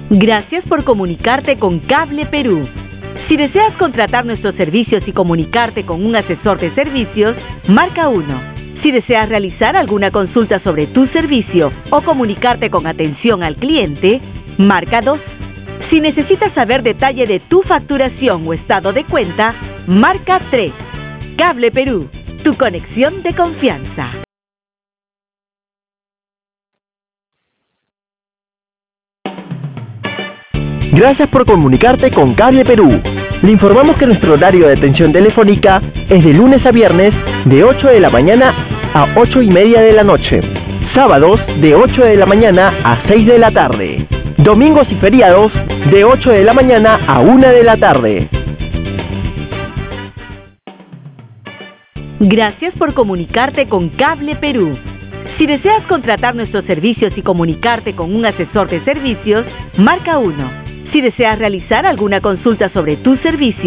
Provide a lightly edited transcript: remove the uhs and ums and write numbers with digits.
Gracias por comunicarte con Cable Perú. Si deseas contratar nuestros servicios y comunicarte con un asesor de servicios, marca 1. Si deseas realizar alguna consulta sobre tu servicio o comunicarte con atención al cliente, marca 2. Si necesitas saber detalle de tu facturación o estado de cuenta, marca 3. Cable Perú, tu conexión de confianza. Gracias por comunicarte con Cable Perú. Le informamos que nuestro horario de atención telefónica es de lunes a viernes de 8 de la mañana a 8:30 de la noche. Sábados de 8 de la mañana a 6 de la tarde. Domingos y feriados de 8 de la mañana a 1 de la tarde. Gracias por comunicarte con Cable Perú. Si deseas contratar nuestros servicios y comunicarte con un asesor de servicios, marca 1. Si deseas realizar alguna consulta sobre tu servicio